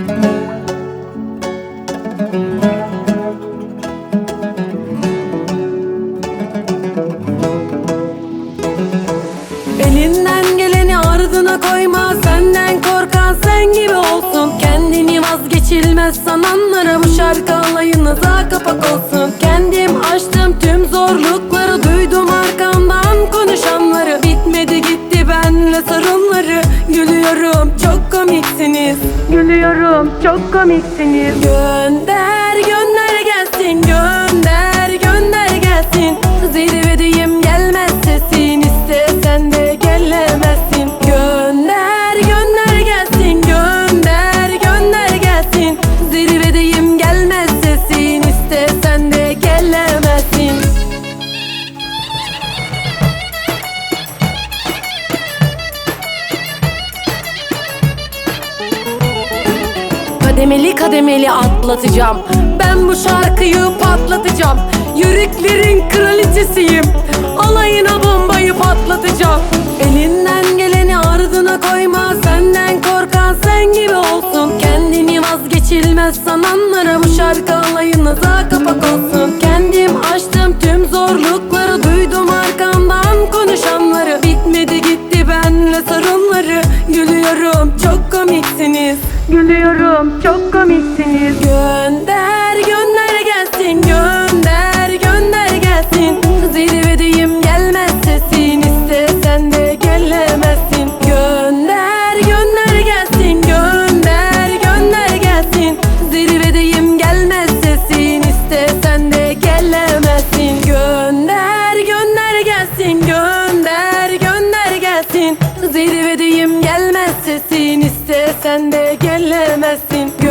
Elinden geleni ardına koyma, senden korkan sen gibi olsun. Kendini vazgeçilmez sananlara bu şarkı alayınıza kapak olsun. Kendim açtım tüm zorlukları, duydum arkamdan konuşanları. Bitmedi gitti benle sorunları. Gülüyorum çok komiksiniz, gülüyorum çok komiksiniz. Gönder gönder gelsin, gönder gönder gelsin. Zirvedeyim gelmez sesin, istesen de gelemezsin. Gönder gönder gelsin, gönder gönder gelsin. Zirvedeyim gelmez sesin, istesen de gelemezsin. Kademeli kademeli atlatacağım, ben bu şarkıyı patlatacağım. Yüreklerin kraliçesiyim, alayına bombayı patlatacağım. Elinden geleni ardına koyma, senden korkan sen gibi olsun. Kendini vazgeçilmez sananlara bu şarkı alayınıza kapak olsun. Kendim açtım tüm zorlukları, duydum arkamdan konuşanları. Bitmedi gitti benle sorunları. Gülüyorum çok komiksiniz, gülüyorum çok komiksiniz. Gönder gönder gelsin, gönder gönder gelsin. Zirvedeyim gelmez sesin, istesen de gelemezsin. Gönder gönder gelsin, gönder gönder gelsin. Zirvedeyim gelmez sesin, istesen de gelemezsin. Gönder gönder gelsin, gönder gönder gelsin. Zirvedeyim gelmez sesin, istesen de gelemezsin.